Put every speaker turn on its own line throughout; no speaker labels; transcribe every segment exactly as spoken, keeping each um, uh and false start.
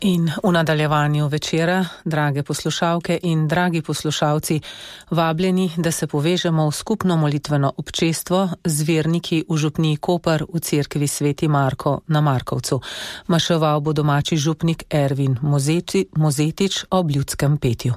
In v nadaljevanju večera, drage poslušalke in dragi poslušalci, vabljeni, da se povežemo v skupno molitveno občestvo z verniki v župniji Koper v cerkvi Sveti Marko na Markovcu. Maševal bo domači župnik Ervin Mozeti, Mozetič ob ljudskem petju.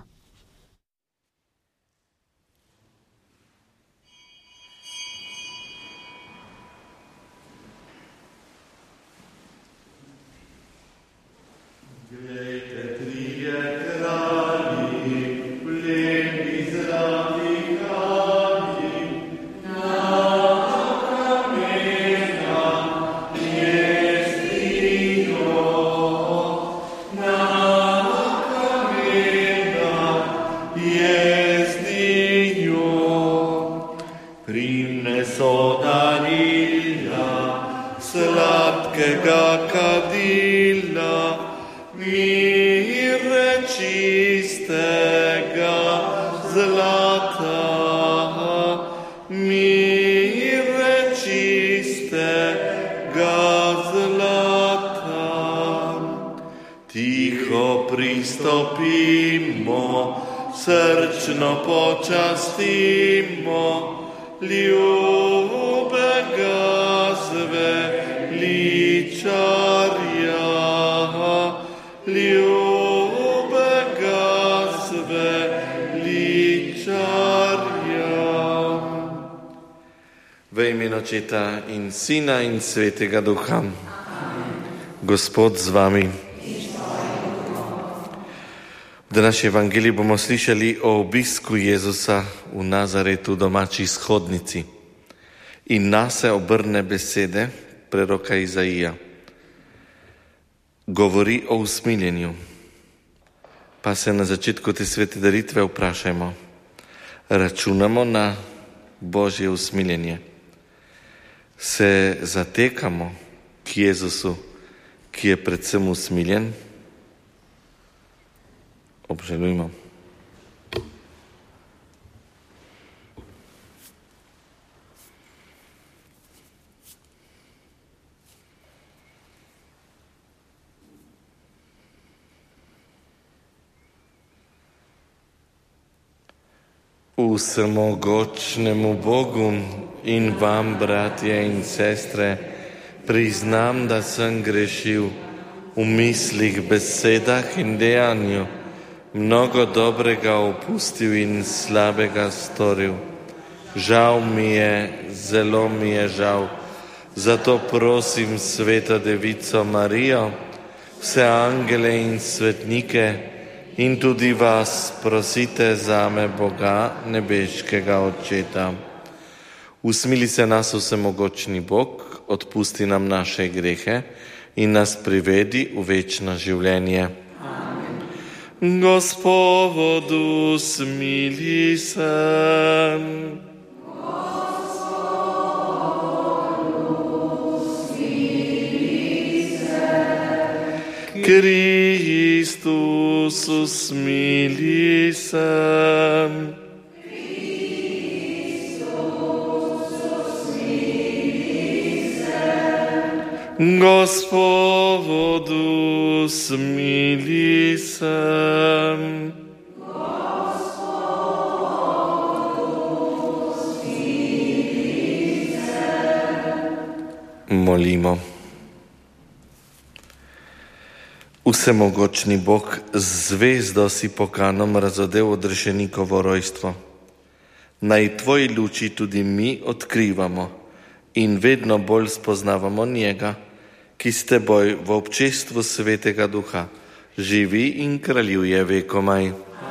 Srčno počastimo ljubega zveličarja, ljubega zveličarja. V imenu Očeta in Sina in Svetega Duha. Gospod z vami. V današnji evangeliji bomo slišali o obisku Jezusa v Nazaretu, domači shodnici. In nase obrne besede preroka Izaija. Govori o usmiljenju. Pa se na začetku te svete daritve vprašajmo. Računamo na Božje usmiljenje. Se zatekamo k Jezusu, ki je predvsem usmiljen? Obžalujmo. Vsemogočnemu Bogu in vam, bratje in sestre, priznam, da sem grešil v mislih, besedah in dejanju, mnogo dobrega opustil in slabega storil. Žal mi je, zelo mi je žal. Zato prosim Sveto Devico Marijo, vse angele in svetnike in tudi vas prosite zame Boga, nebeškega Očeta. Usmili se nas vsemogočni Bog, odpusti nam naše grehe in nas privedi v večno življenje. Gospodu smili se. Gospodu smili se. Kristus smili se. Kristus smili se. Gospodu smili se. Molimo. Vsemogočni Bog, z zvezdo si pokanom razodel odrešenikovo rojstvo. Naj tvoji luči tudi mi odkrivamo in vedno bolj spoznavamo njega, ki s teboj v občestvu Svetega Duha živi in kraljuje vekomaj.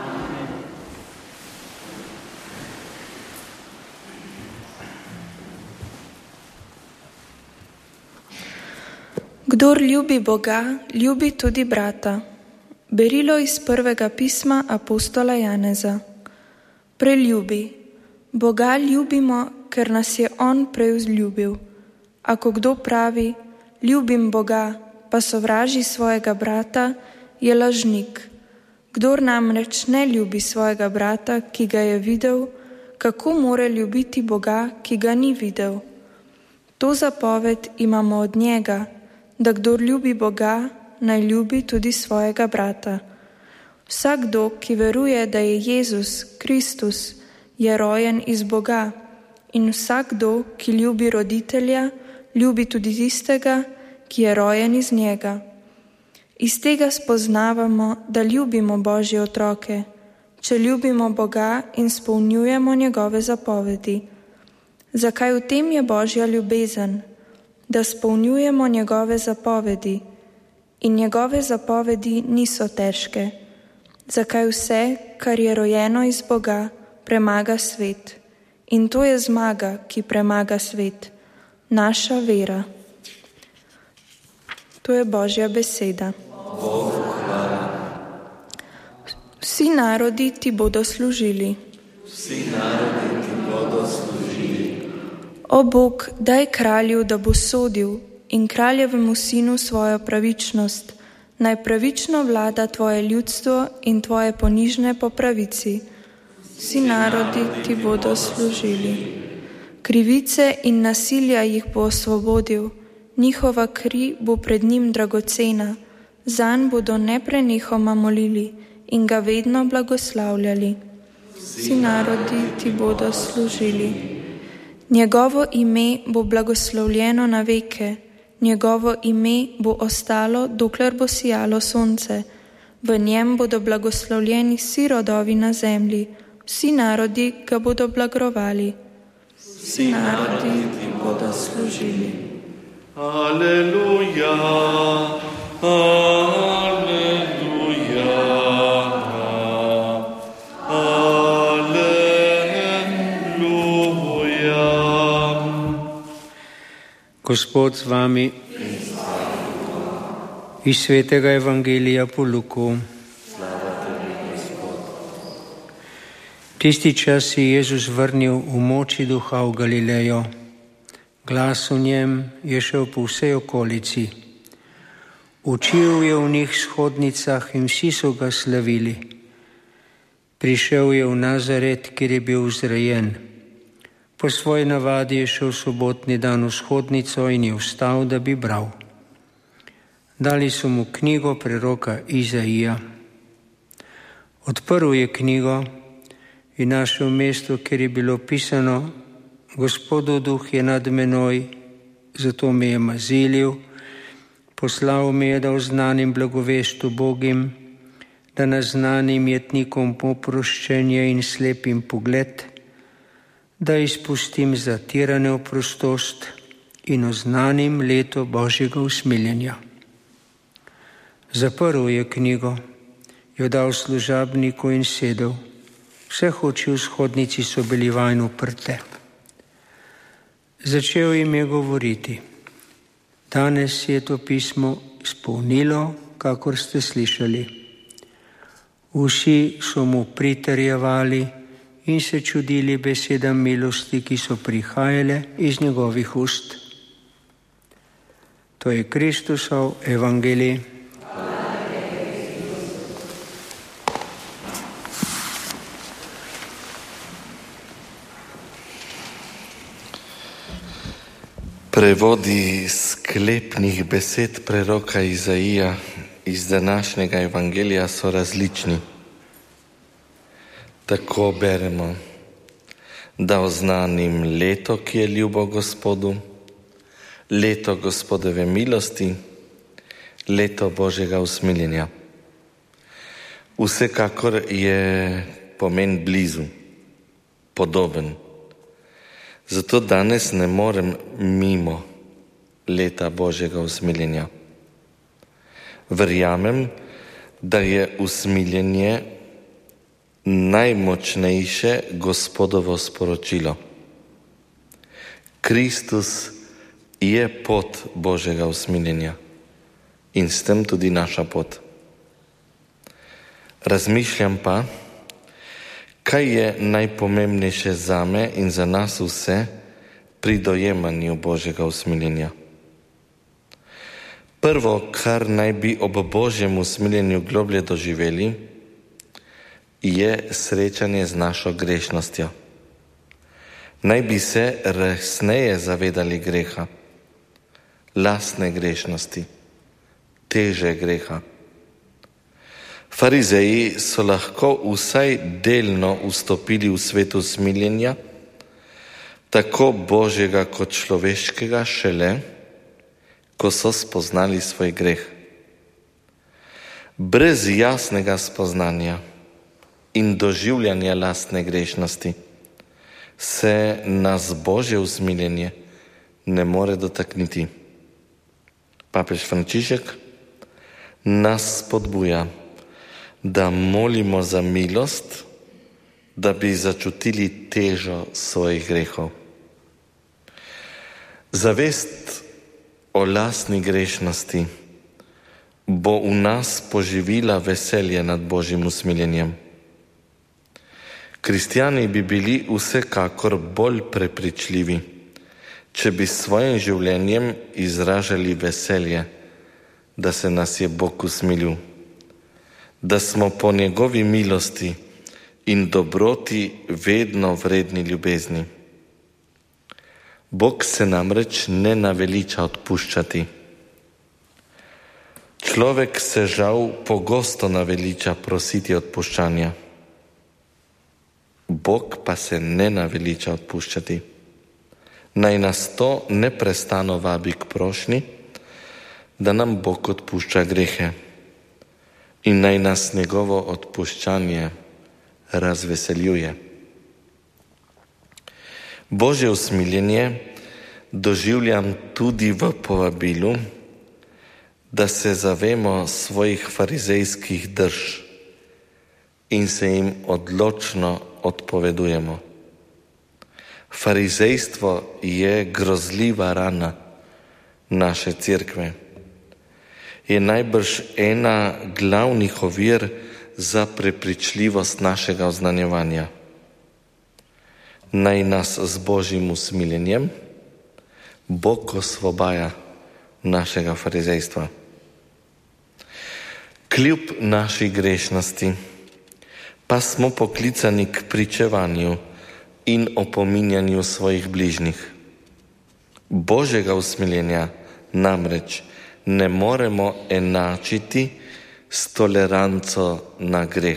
Kdor ljubi Boga, ljubi tudi brata. Berilo iz prvega pisma apostola Janeza. Preljubi. Boga ljubimo, ker nas je On prej vzljubil. Ako kdo pravi, ljubim Boga, pa sovraži svojega brata, je lažnik. Kdor namreč ne ljubi svojega brata, ki ga je videl, kako more ljubiti Boga, ki ga ni videl? To zapoved imamo od njega, da kdor ljubi Boga, naj ljubi tudi svojega brata. Vsakdo, ki veruje, da je Jezus Kristus, je rojen iz Boga, in vsakdo, ki ljubi roditelja, ljubi tudi tistega, ki je rojen iz njega. Iz tega spoznavamo, da ljubimo Božje otroke, če ljubimo Boga in spolnjujemo njegove zapovedi. Zakaj v tem je Božja ljubezen? Da spolnjujemo njegove zapovedi. In njegove zapovedi niso težke. Zakaj vse, kar je rojeno iz Boga, premaga svet. In to je zmaga, ki premaga svet. Naša vera. To je Božja beseda. Vsi narodi ti bodo služili.
Vsi narodi ti bodo služili.
O Bog, daj kralju, da bo sodil, in kraljevemu sinu svojo pravičnost. Naj pravično vlada tvoje ljudstvo in tvoje ponižne po pravici. Vsi narodi ti bodo služili. Krivice in nasilja jih bo osvobodil, njihova kri bo pred njim dragocena, zanj bodo neprenehoma molili in ga vedno blagoslavljali. Vsi narodi ti bodo služili. Njegovo ime bo blagoslovljeno na veke, njegovo ime bo ostalo, dokler bo sijalo sonce. V njem bodo blagoslovljeni vsi rodovi na zemlji, vsi narodi ga bodo blagrovali. Vsi narodi ti bodo služili.
Aleluja, aleluja, aleluja.
Gospod z vami. Iz svetega evangelija po Luku. Tisti čas se je Jezus vrnil v moči duha v Galilejo. Glas o njem je šel po vsej okolici. Učil je v njih shodnicah in vsi so ga slavili. Prišel je v Nazaret, kjer je bil vzrejen. Po svoji navadi je šel sobotni dan v shodnico in je vstal, da bi bral. Dali so mu knjigo preroka Izaija. Odprl je knjigo in našel mesto, kjer je bilo pisano: Gospodov duh je nad menoj, zato me je mazilil, poslal me je, da oznanim blagovest ubogim, da naznanim jetnikom poproščenje in slepim pogled, da izpustim zatirane v prostost in oznanim leto Božjega usmiljenja. Zaprl je knjigo, jo dal služabniku in sedel. Vseh oči v shodnici so bili vanj uprte. Začel jim je govoriti: danes je to pismo izpolnilo, kakor ste slišali. Vsi so mu pritrjevali in se čudili besedam milosti, ki so prihajale iz njegovih ust. To je Kristusov evangelij.
Prevodi sklepnih besed preroka Izaija iz današnjega evangelija so različni. Tako beremo: da oznanim leto, ki je ljubo Gospodu, leto Gospodove milosti, leto Božjega usmiljenja. Vsekakor je pomen blizu, podoben. Zato danes ne morem mimo leta Božjega usmiljenja. Verjamem, da je usmiljenje najmočnejše Gospodovo sporočilo. Kristus je pot Božjega usmiljenja in s tem tudi naša pot. Razmišljam pa, kaj je najpomembnejše zame in za nas vse pri dojemanju Božjega usmiljenja. Prvo, kar naj bi ob Božjem usmiljenju globlje doživeli, je srečanje z našo grešnostjo. Naj bi se resneje zavedali greha, lastne grešnosti, teže greha. Farizeji so lahko vsaj delno vstopili v svet usmiljenja, tako Božjega kot človeškega, šele, ko so spoznali svoj greh. Brez jasnega spoznanja in doživljanja lastne grešnosti se nas Božje usmiljenje ne more dotakniti. Papež Frančišek nas spodbuja, da molimo za milost, da bi začutili težo svojih grehov. Zavest o lastni grešnosti bo v nas poživila veselje nad Božjim usmiljenjem. Kristjani bi bili vsekakor bolj prepričljivi, če bi s svojim življenjem izražali veselje, da se nas je Bog usmilil, da smo po njegovi milosti in dobroti vedno vredni ljubezni. Bog se namreč ne naveliča odpuščati. Človek se žal pogosto naveliča prositi odpuščanja. Bog pa se ne naveliča odpuščati. Naj nas to neprestano vabi k prošnji, da nam Bog odpušča grehe in naj nas njegovo odpuščanje razveseljuje. Božje usmiljenje doživljam tudi v povabilu, da se zavemo svojih farizejskih drž in se jim odločno odpovedujemo. Farizejstvo je grozljiva rana naše cerkve. Je najbrž ena glavnih ovir za prepričljivost našega oznanjevanja. Naj nas z Božjim usmiljenjem Bog osvobaja našega farizejstva. Kljub naši grešnosti pa smo poklicani k pričevanju in opominjanju svojih bližnjih. Božjega usmiljenja namreč ne moremo enačiti s toleranco na greh.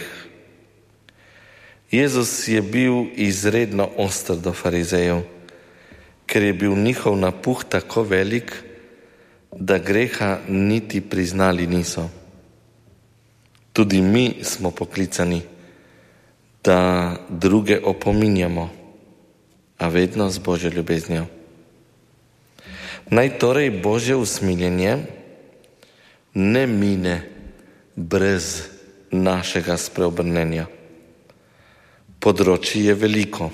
Jezus je bil izredno oster do farizejev, ker je bil njihov napuh tako velik, da greha niti priznali niso. Tudi mi smo poklicani, da druge opominjamo, a vedno z Božjo ljubeznijo. Naj torej Božje usmiljenje ne mine brez našega spreobrnenja. Področje je veliko.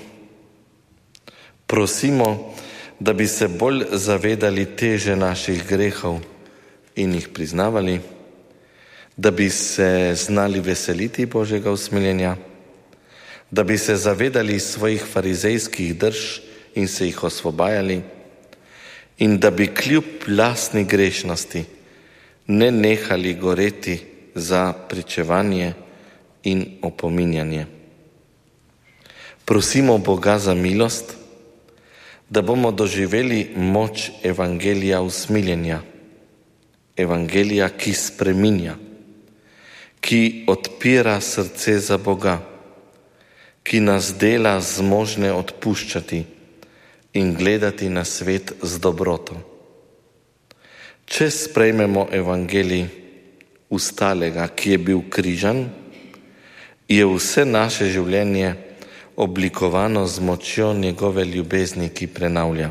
Prosimo, da bi se bolj zavedali teže naših grehov in jih priznavali, da bi se znali veseliti Božjega usmiljenja, da bi se zavedali svojih farizejskih drž in se jih osvobajali in da bi kljub lastni grešnosti ne nehali goreti za pričevanje in opominjanje. Prosimo Boga za milost, da bomo doživeli moč evangelija usmiljenja, evangelija, ki spreminja, ki odpira srce za Boga, ki nas dela zmožne odpuščati in gledati na svet z dobroto. Če sprejmemo evangelij ustalega, ki je bil križan, je vse naše življenje oblikovano z močjo njegove ljubezni, ki prenavlja.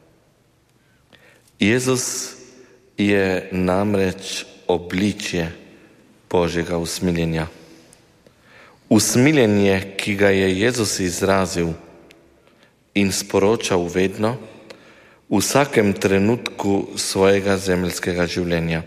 Jezus je namreč obličje Božjega usmiljenja. Usmiljenje, ki ga je Jezus izrazil in sporočal vedno, v vsakem trenutku svojega zemeljskega življenja.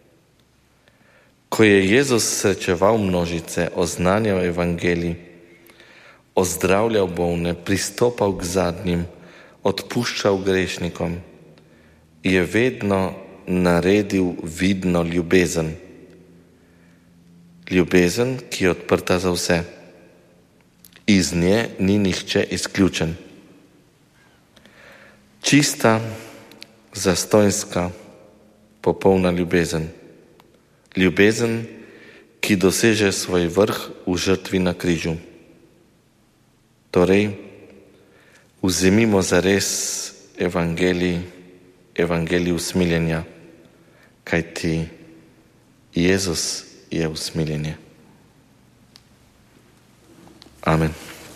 Ko je Jezus srečeval množice, oznanjal evangelij, ozdravljal bolne, pristopal k zadnjim, odpuščal grešnikom, je vedno naredil vidno ljubezen. Ljubezen, ki je odprta za vse. Iz nje ni nihče izključen. Čista, zastonjska, popolna ljubezen. ljubezen, ki doseže svoj vrh v žrtvi na križu. Torej, vzemimo zares evangelij, evangelij usmiljenja, kajti Jezus je usmiljenje. Amen.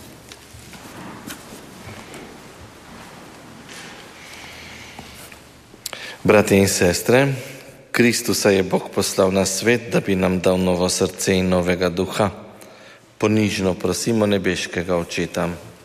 Bratje in sestre, Kristusa je Bog poslal na svet, da bi nam dal novo srce in novega duha. Ponižno prosimo nebeškega Očeta.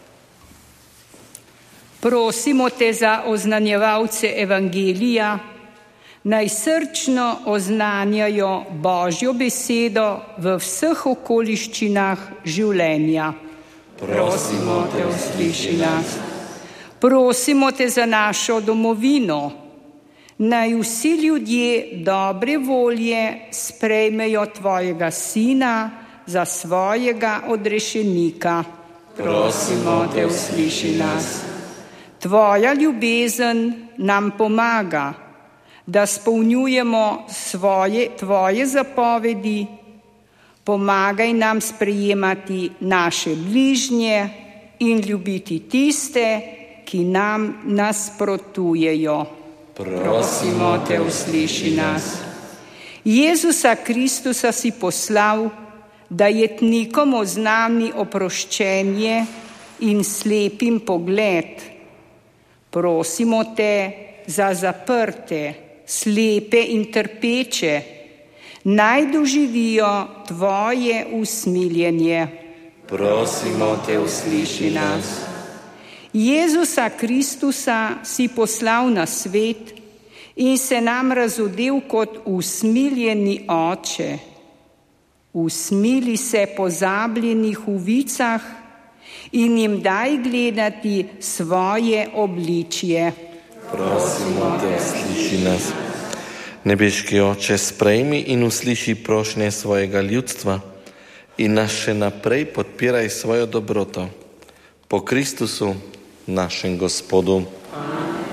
Prosimo te za oznanjevalce evangelija, naj srčno oznanjajo Božjo besedo v vseh okoliščinah življenja. Prosimo te, usliši nas. Prosimo te za našo domovino, naj vsi ljudje dobre volje sprejmejo tvojega Sina za svojega odrešenika. Prosimo te, usliši nas. Tvoja ljubezen nam pomaga, da spolnjujemo svoje, tvoje zapovedi, pomagaj nam sprejemati naše bližnje in ljubiti tiste, ki nam nasprotujejo. Prosimo te, usliši nas. Jezusa Kristusa si poslal, da jetnikom oznami oproščenje in slepim pogled. Prosimo te za zaprte, slepe in trpeče, naj doživijo tvoje usmiljenje. Prosimo te, usliši nas. Jezusa Kristusa si poslal na svet in se nam razodel kot usmiljeni Oče. Usmili se pozabljenih ovicah in jim daj gledati svoje obličje.
Prosimo te, usliši nas. Nebeški Oče, sprejmi in usliši prošnje svojega ljudstva in nas še naprej podpiraj svojo dobroto. Po Kristusu, našem Gospodu. Amen.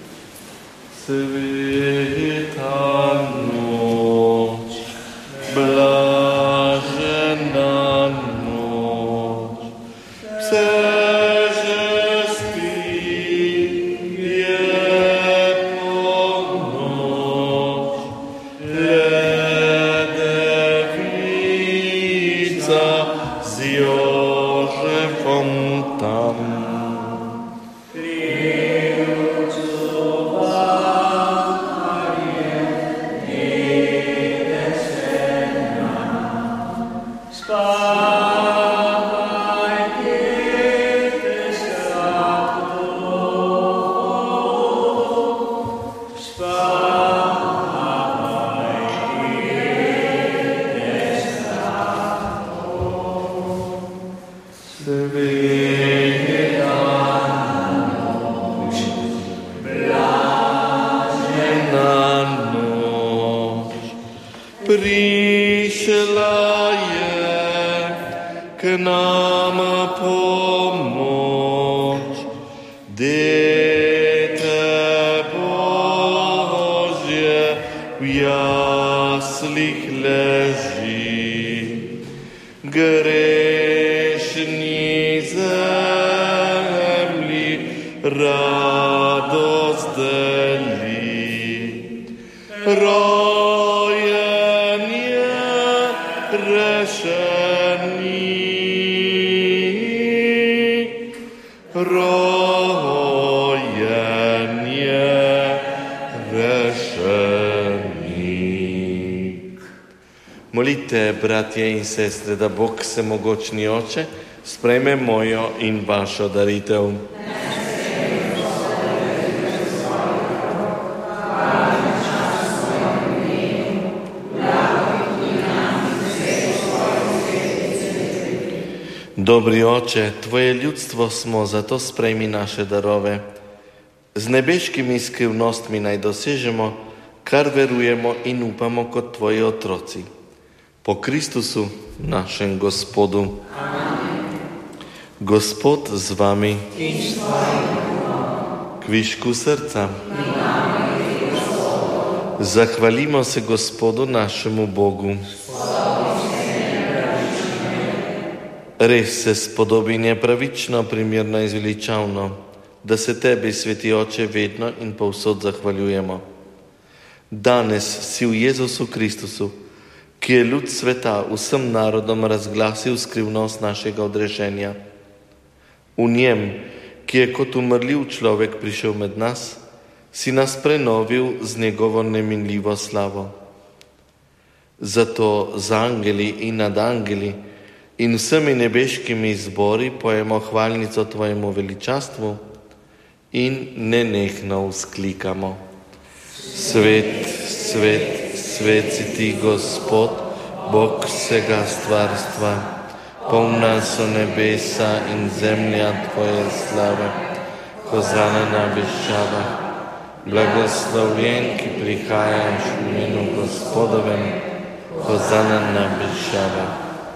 Sveta noč, blažena noč, vse že spí, je polnoč, ledevnica z Jožefom tam. Prišla je k nam pomoč, dete Božje v jaslih leži, grešni zemlji radost deli. Rojen je rešenik, rojen je rešenik. Molite, bratje in sestre, da Bog Vsemogočni Oče sprejme mojo in vašo daritev. Dobri Oče, Tvoje ljudstvo smo, zato sprejmi naše darove. Z nebeškimi skrivnostmi naj dosežemo, kar verujemo in upamo kot Tvoji otroci. Po Kristusu, našem Gospodu. Amen. Gospod z vami. In s tvojim duhom. Kvišku srca. Zahvalimo se Gospodu našemu Bogu. Res se spodobi in je pravično, primerno in zveličavno, da se Tebi, Sveti Oče, vedno in povsod zahvaljujemo. Danes si v Jezusu Kristusu, ki je ljud sveta vsem narodom razglasil skrivnost našega odrešenja. V njem, ki je kot umrljiv človek prišel med nas, si nas prenovil z njegovo neminljivo slavo. Zato z angeli in nad angeli in vsemi nebeškimi zbori pojemo hvalnico Tvojemu veličastvu in nenehno vzklikamo: Svet, svet, svet si Ti, Gospod, Bog vsega stvarstva, polna so nebesa in zemlja Tvoje slave. Hozana na višavah, blagoslovljen, ki prihajaš v imenu Gospodovem, hozana na višavah.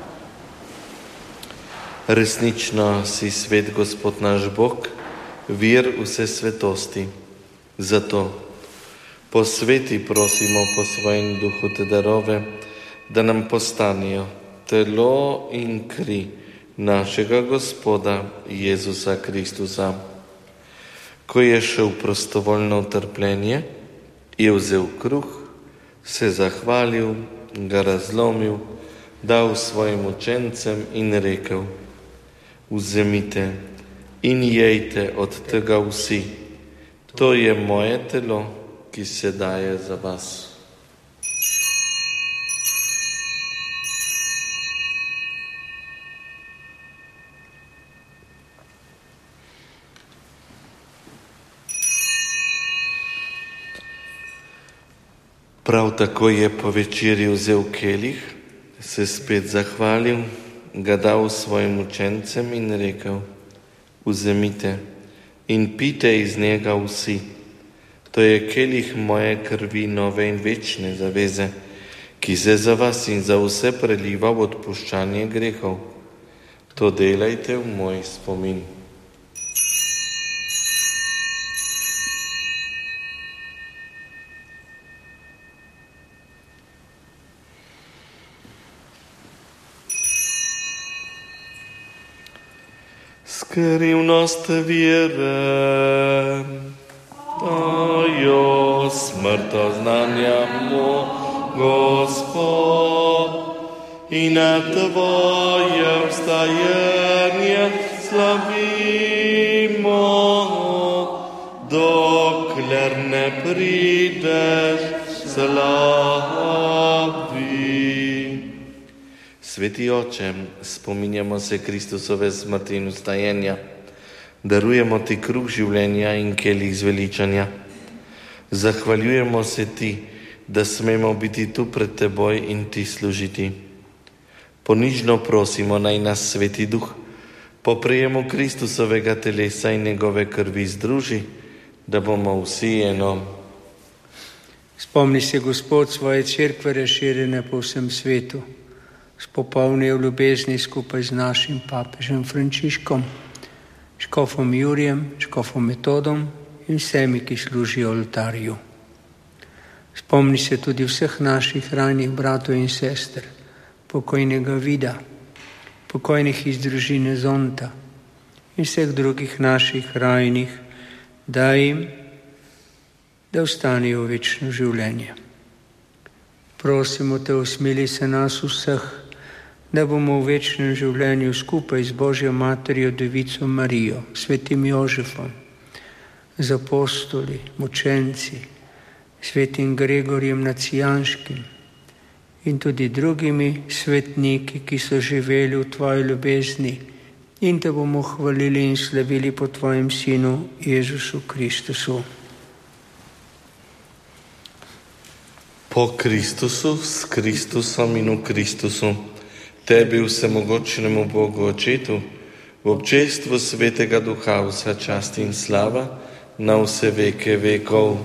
Resnično si svet, Gospod naš Bog, vir vse svetosti. Zato posveti, prosimo po svojem duhu te darove, da nam postanejo telo in kri našega Gospoda Jezusa Kristusa. Ko je šel prostovoljno v trpljenje, je vzel kruh, se zahvalil, ga razlomil, dal svojim učencem in rekel: Vzemite in jejte od tega vsi, to je moje telo, ki se daje za vas. Prav tako je po večerji vzel kelih, se spet zahvalil, ga dal svojim učencem in rekel: Vzemite in pijte iz njega vsi, to je kelih moje krvi nove in večne zaveze, ki se za vas in za vse preliva v odpuščanje grehov. To delajte v moj spomin. Skrivnost vere, Tvojo smrto znanjamo, Gospod, in na Tvoje vstajanje slavimo, dokler ne prideš slavi. Sveti Oče, spominjamo se Kristusove smrti in vstajenja, darujemo Ti kruh življenja in kelih zveličanja. Zahvaljujemo se Ti, da smemo biti tu pred Teboj in Ti služiti. Ponižno prosimo, naj nas Sveti Duh po prejemu Kristusovega telesa in njegove krvi združi, da bomo vsi eno.
Spomni se, Gospod, svoje cerkve razširjene po vsem svetu. Spopolni v ljubezni skupaj z našim papežem Frančiškom, škofom Jurijem, škofom Metodom in vsemi, ki služijo oltarju. Spomni se tudi vseh naših ranjenih bratov in sester, pokojnega Vida, pokojnih iz družine Zonta in vseh drugih naših ranjenih, da jim, da vstanejo v večno življenje. Prosimo Te, usmili se nas vseh, da bomo v večnem življenju skupaj z Božjo Materjo Devico Marijo, svetim Jožefom, z apostoli, mučenci, svetim Gregorjem Nacijanškim in tudi drugimi svetniki, ki so živeli v Tvoji ljubezni, in Te bomo hvalili in slavili po Tvojem Sinu Jezusu Kristusu.
Po Kristusu, s Kristusom in v Kristusu, Tebi, vsemogočnemu Bogu Očetu, v občestvu Svetega Duha vsa čast in slava na vse veke vekov.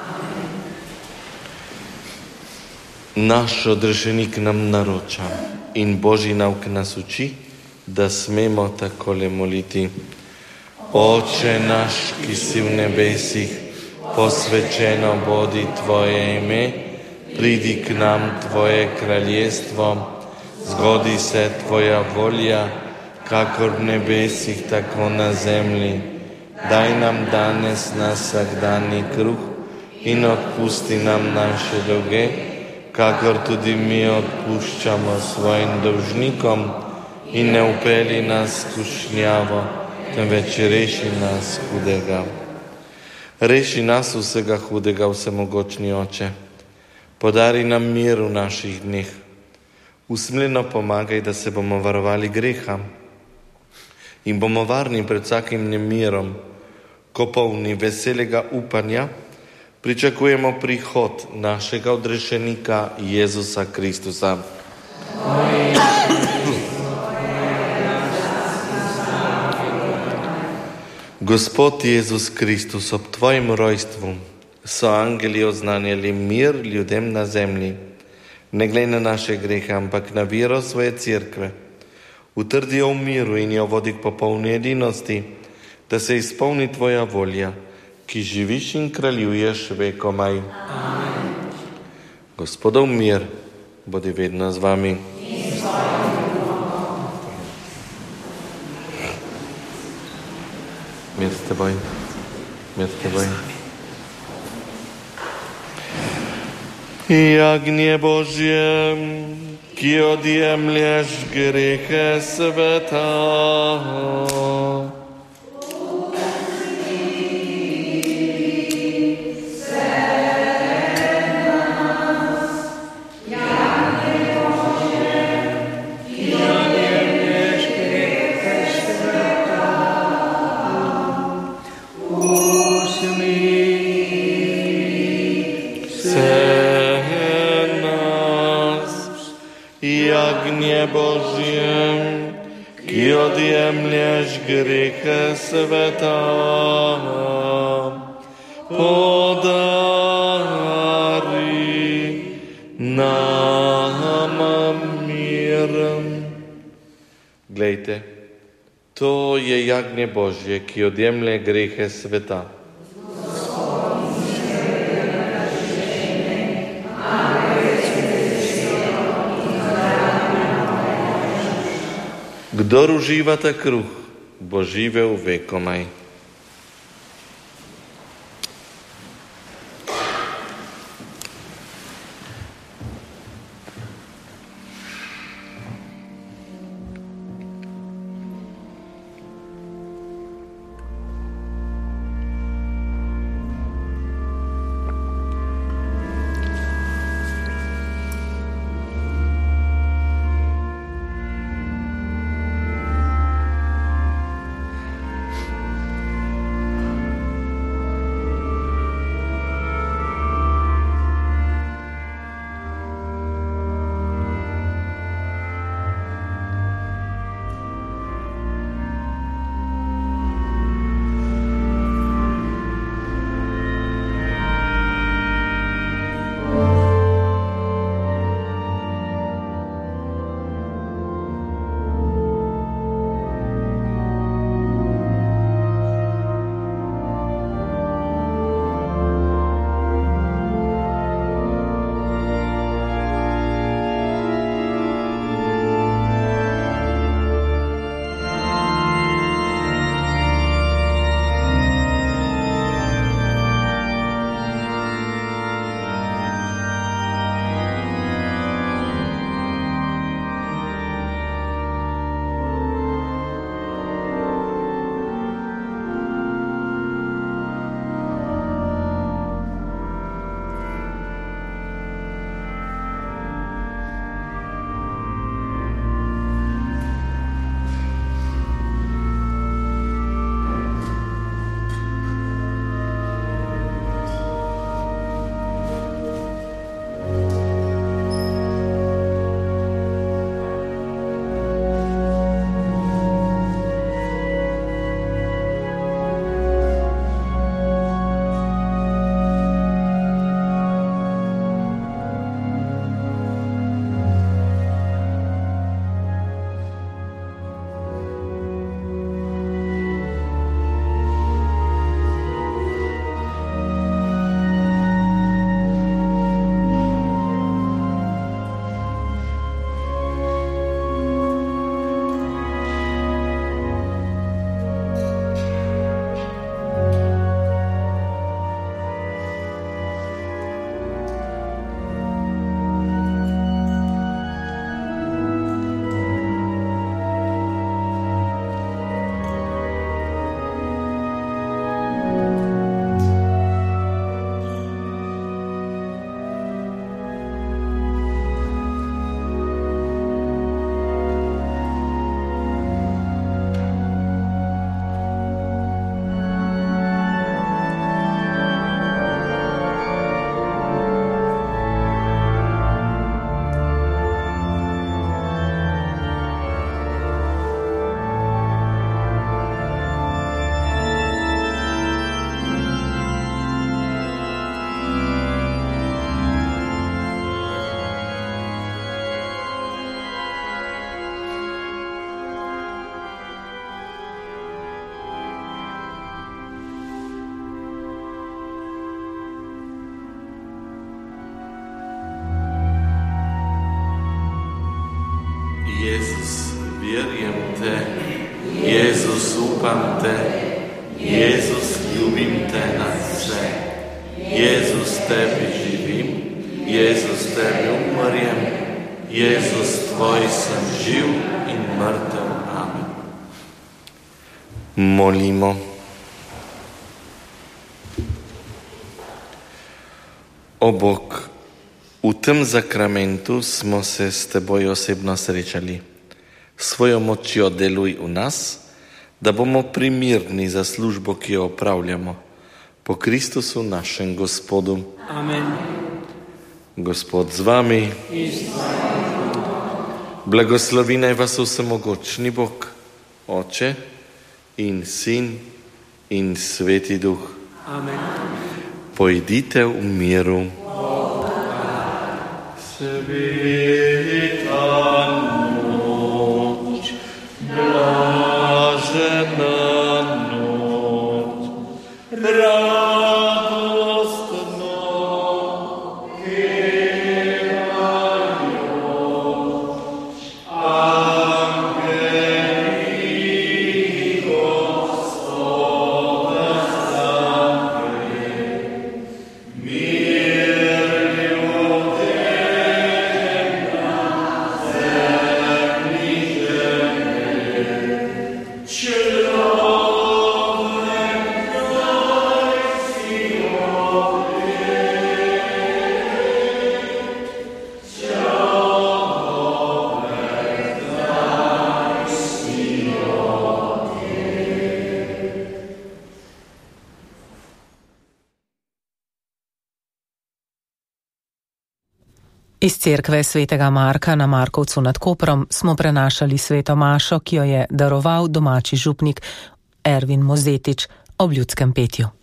Naš odrešenik nam naroča in Božji nauk nas uči, da smemo takole moliti. Oče naš, ki si v nebesih, posvečeno bodi Tvoje ime, pridi k nam Tvoje kraljestvo, zgodi se Tvoja volja, kakor v nebesih, tako na zemlji. Daj nam danes naš vsakdanji kruh in odpusti nam naše dolge, kakor tudi mi odpuščamo svojim dolžnikom, in ne vpelji nas v skušnjavo, temveč reši nas hudega. Reši nas vsega hudega, vsemogočni Oče. Podari nam mir v naših dneh. Usmiljeno pomagaj, da se bomo varovali greha in bomo varni pred vsakim nemirom, ko polni veselega upanja pričakujemo prihod našega odrešenika Jezusa Kristusa. Gospod Jezus Kristus, ob Tvojem rojstvu so angeli oznanjali mir ljudem na zemlji. Ne glej na naše grehe, ampak na vero svoje cerkve. Utrdi jo v miru in jo vodi k popolni edinosti, da se izpolni Tvoja volja, ki živiš in kraljuješ vekomaj. Amen. Gospodov mir, bodi vedno z vami. Mir s teboj. Mir s teboj. Jagnje Božje, ki odjemlješ grehe sveta. Jagnje Božje, ki odjemlješ grehe sveta, podari nam mir. Glejte, to je jagnje Božje, ki odjemlje grehe sveta. Kdor uživa ta kruh, bo živel vekomaj. Jezus, vjerujem te. Jezus, upam te. Jezus, ljubim te nad vse. Jezus, tebi živim. Jezus, tebi umrjem. Jezus, tvoj sem živ in mrtev. Amen. Molimo. O Bog, v tem zakramentu smo se s teboj osebno srečali. Svojo močjo deluj v nas, da bomo primirni za službo, ki jo opravljamo. Po Kristusu našem Gospodu.
Amen.
Gospod z vami. Blagoslovi naj vas vsemogočni Bog, Oče in Sin in Sveti Duh.
Amen.
Pojdite v miru. Sveta noč, blažena noč, radostno pevajoč, angeli Gospoda zangre, mir ljudem na zemlji žene, človek naj si obet, človek naj si obet.
Iz cerkve svetega Marka na Markovcu nad Koprom smo prenašali sveto mašo, ki jo je daroval domači župnik Ervin Mozetič ob ljudskem petju.